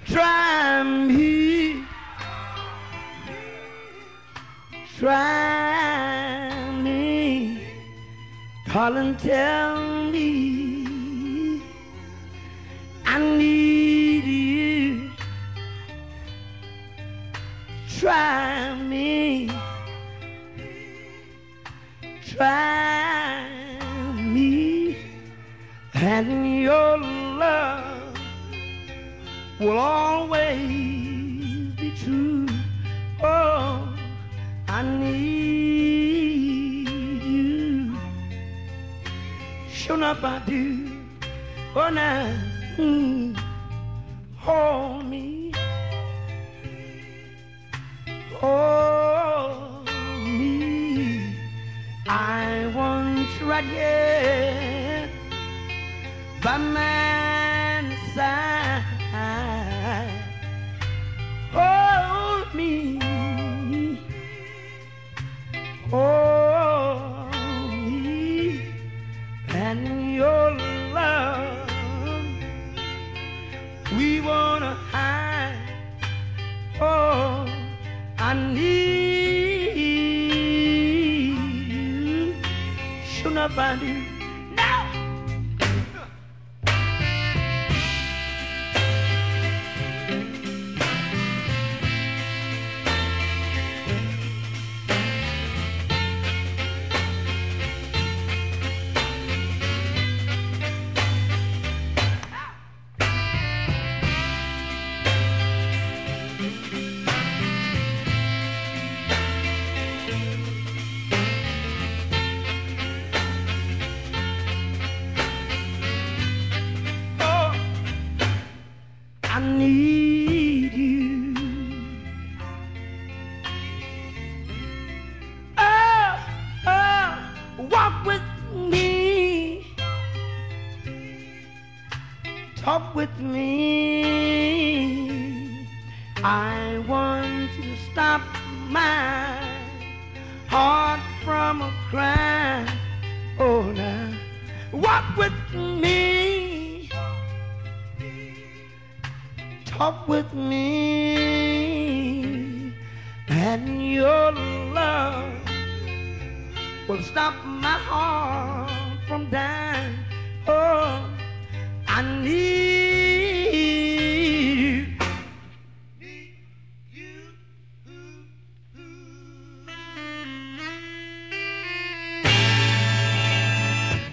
Try me, try me, darling, tell me I need you. Try me, try me, and your love will always be true. Oh, I need you. Sure enough I do. Oh, now, hold me. Hold me. I want you right here by my side. Hold me. Hold me. And your love we wanna hide. Oh, I need you. Sure enough I do. Now. I need you. Oh, oh, walk with me. Talk with me. I want you to stop my heart from a cry. Oh, now, walk with me. Talk with me, and your love will stop my heart from dying. Oh, I need